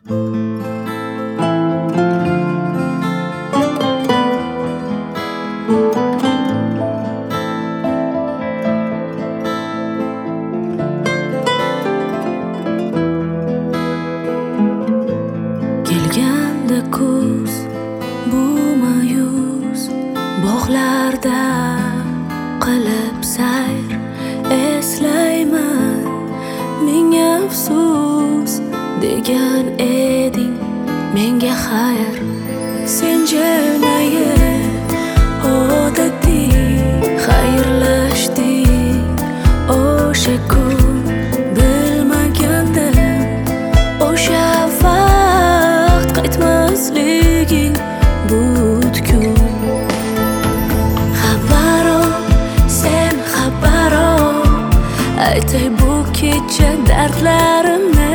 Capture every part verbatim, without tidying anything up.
Kelganda kuz bu mayus bog'larda qilib sayr eslayman. Ming afsus degan eding menga xayr. Sen jilmayib odatiy xayrlashding o'sha kun. Bilmagandim o'sha vaqt qaytmasliging butkul. Xabaro, sen xabaro, aytay bu kecha dardlarimni.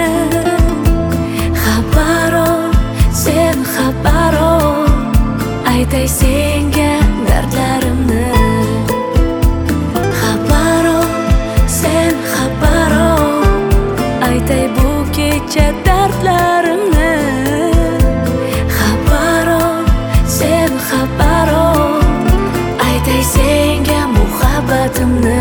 Xabaro, sen xabaro, aytay senga dardlarimni. Xabaro, sen xabaro, aytay bu kecha dardlarimni. Xabaro, sen xabaro, aytay senga muhabbatimni.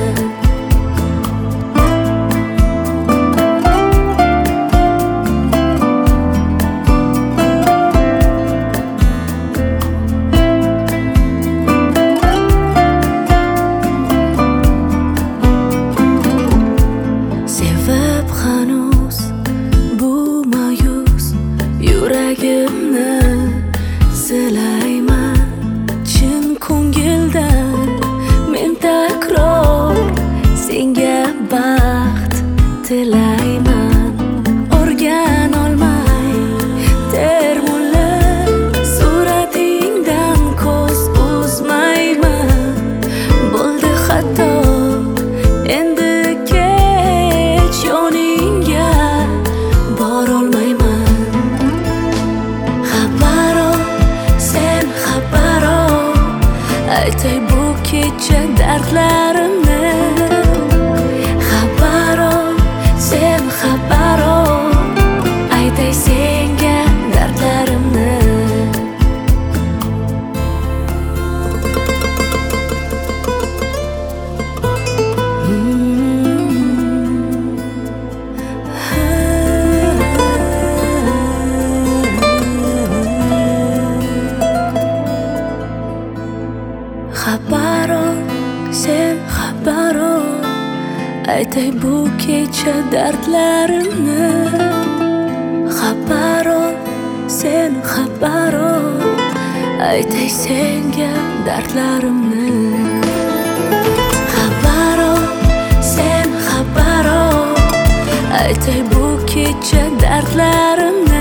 Sevib hanuz bu mayus yuragimni silayman chin ko'ngildan. Men takror senga baxt tilayman. O'rgan olmay termulib suratingdan ko'z uzmayman. Bo'ldi xato endi kech yoningga borolmayman. Xabaro, sen xabaro, aytay bu kecha dardlarimni. Xabaro, sen xabaro, aytay senga dardlarimni. Xabaro, sen xabaro, aytay bu kecha dardlarimni. Xabaro, sen xabaro, aytay senga dardlarimni. Xabaro, sen xabaro, aytay bu kecha dardlarimni.